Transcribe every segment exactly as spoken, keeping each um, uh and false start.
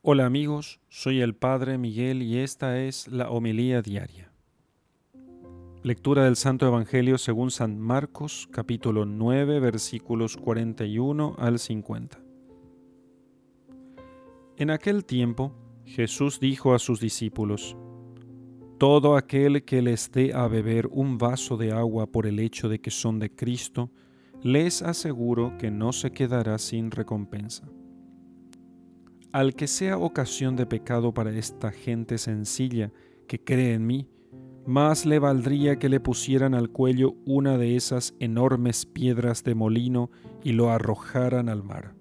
Hola amigos, soy el Padre Miguel y esta es la homilía diaria. Lectura del Santo Evangelio según San Marcos, capítulo nueve, versículos cuarenta y uno al cincuenta. En aquel tiempo, Jesús dijo a sus discípulos: Todo aquel que les dé a beber un vaso de agua por el hecho de que son de Cristo, les aseguro que no se quedará sin recompensa. Al que sea ocasión de pecado para esta gente sencilla que cree en mí, más le valdría que le pusieran al cuello una de esas enormes piedras de molino y lo arrojaran al mar.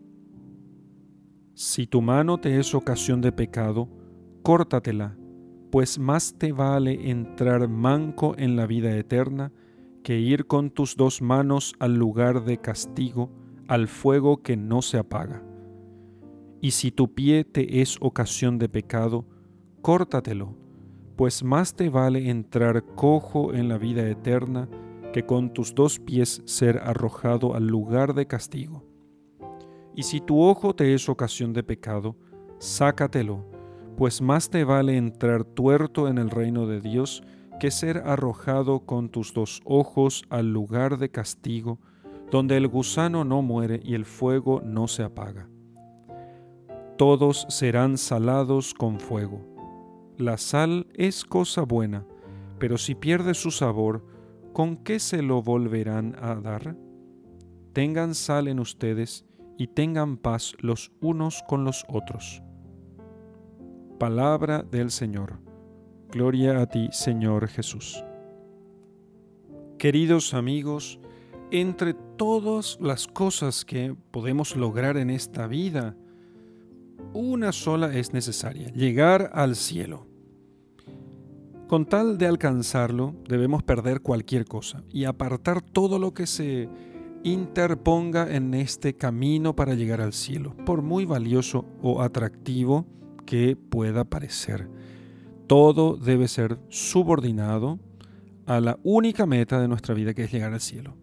Si tu mano te es ocasión de pecado, córtatela, pues más te vale entrar manco en la vida eterna que ir con tus dos manos al lugar de castigo, al fuego que no se apaga. Y si tu pie te es ocasión de pecado, córtatelo, pues más te vale entrar cojo en la vida eterna que con tus dos pies ser arrojado al lugar de castigo. Y si tu ojo te es ocasión de pecado, sácatelo, pues más te vale entrar tuerto en el reino de Dios que ser arrojado con tus dos ojos al lugar de castigo, donde el gusano no muere y el fuego no se apaga. Todos serán salados con fuego. La sal es cosa buena, pero si pierde su sabor, ¿con qué se lo volverán a dar? Tengan sal en ustedes y tengan paz los unos con los otros. Palabra del Señor. Gloria a ti, Señor Jesús. Queridos amigos, entre todas las cosas que podemos lograr en esta vida, una sola es necesaria: llegar al cielo. Con tal de alcanzarlo, debemos perder cualquier cosa y apartar todo lo que se interponga en este camino para llegar al cielo, por muy valioso o atractivo que pueda parecer. Todo debe ser subordinado a la única meta de nuestra vida, que es llegar al cielo.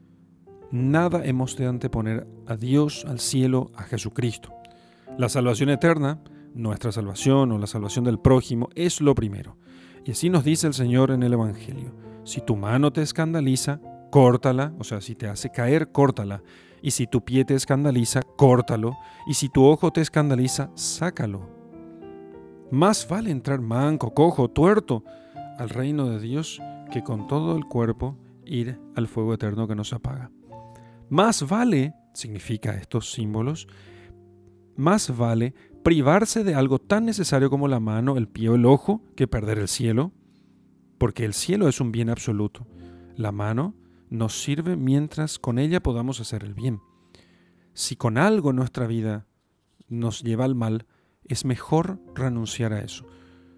Nada hemos de anteponer a Dios, al cielo, a Jesucristo. La salvación eterna, nuestra salvación o la salvación del prójimo, es lo primero. Y así nos dice el Señor en el Evangelio: si tu mano te escandaliza, córtala, o sea, si te hace caer, córtala. Y si tu pie te escandaliza, córtalo. Y si tu ojo te escandaliza, sácalo. Más vale entrar manco, cojo, tuerto al reino de Dios que con todo el cuerpo ir al fuego eterno que no se apaga. Más vale, significa estos símbolos, más vale privarse de algo tan necesario como la mano, el pie o el ojo que perder el cielo, porque el cielo es un bien absoluto. La mano nos sirve mientras con ella podamos hacer el bien. Si con algo en nuestra vida nos lleva al mal, es mejor renunciar a eso.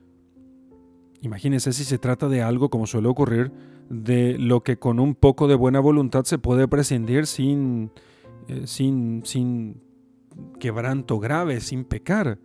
Imagínense si se trata de algo, como suele ocurrir, de lo que con un poco de buena voluntad se puede prescindir sin, eh, sin, sin quebranto grave, sin pecar.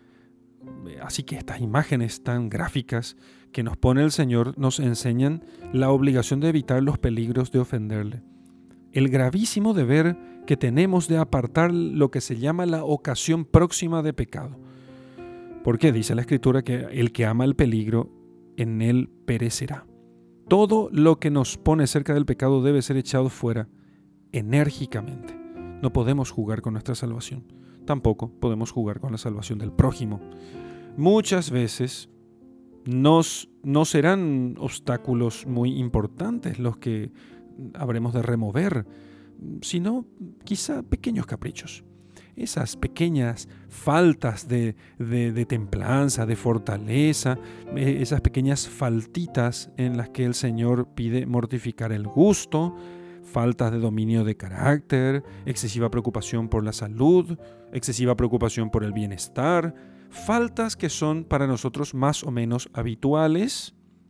Así que estas imágenes tan gráficas que nos pone el Señor nos enseñan la obligación de evitar los peligros de ofenderle. El gravísimo deber que tenemos de apartar lo que se llama la ocasión próxima de pecado. Porque dice la Escritura que el que ama el peligro, en él perecerá. Todo lo que nos pone cerca del pecado debe ser echado fuera enérgicamente. No podemos jugar con nuestra salvación. Tampoco podemos jugar con la salvación del prójimo. Muchas veces nos, no serán obstáculos muy importantes los que habremos de remover, sino quizá pequeños caprichos. Esas pequeñas faltas de, de, de templanza, de fortaleza, esas pequeñas faltitas en las que el Señor pide mortificar el gusto, faltas de dominio de carácter, excesiva preocupación por la salud, excesiva preocupación por el bienestar, faltas que son para nosotros más o menos habituales,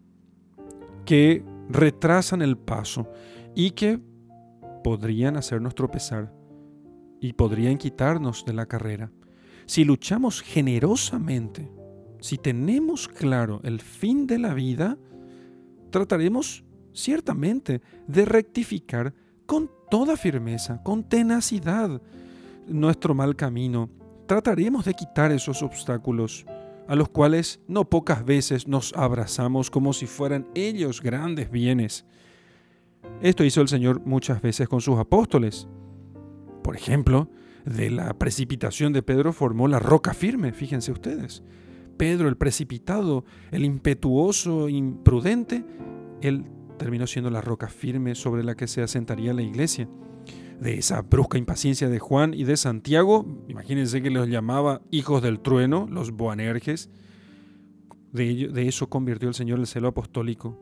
que retrasan el paso y que podrían hacernos tropezar y podrían quitarnos de la carrera. Si luchamos generosamente, si tenemos claro el fin de la vida, trataremos ciertamente de rectificar con toda firmeza, con tenacidad, nuestro mal camino, trataremos de quitar esos obstáculos a los cuales no pocas veces nos abrazamos como si fueran ellos grandes bienes. Esto hizo el Señor muchas veces con sus apóstoles. Por ejemplo, de la precipitación de Pedro formó la roca firme, fíjense ustedes. Pedro, el precipitado, el impetuoso, imprudente, él terminó siendo la roca firme sobre la que se asentaría la iglesia. De esa brusca impaciencia de Juan y de Santiago, imagínense que los llamaba hijos del trueno, los Boanerges, de, ello, de eso convirtió el Señor el celo apostólico.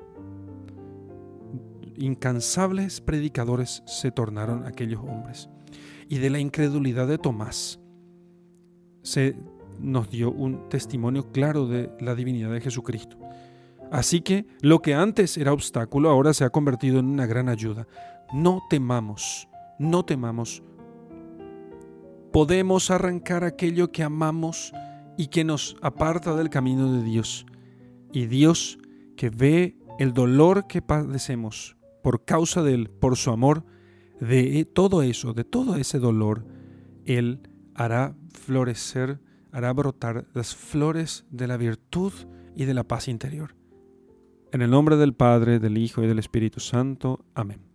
Incansables predicadores se tornaron aquellos hombres. Y de la incredulidad de Tomás se nos dio un testimonio claro de la divinidad de Jesucristo. Así que lo que antes era obstáculo ahora se ha convertido en una gran ayuda. No temamos, no temamos. Podemos arrancar aquello que amamos y que nos aparta del camino de Dios. Y Dios, que ve el dolor que padecemos por causa de Él, por su amor, de todo eso, de todo ese dolor, Él hará florecer, hará brotar las flores de la virtud y de la paz interior. En el nombre del Padre, del Hijo y del Espíritu Santo. Amén.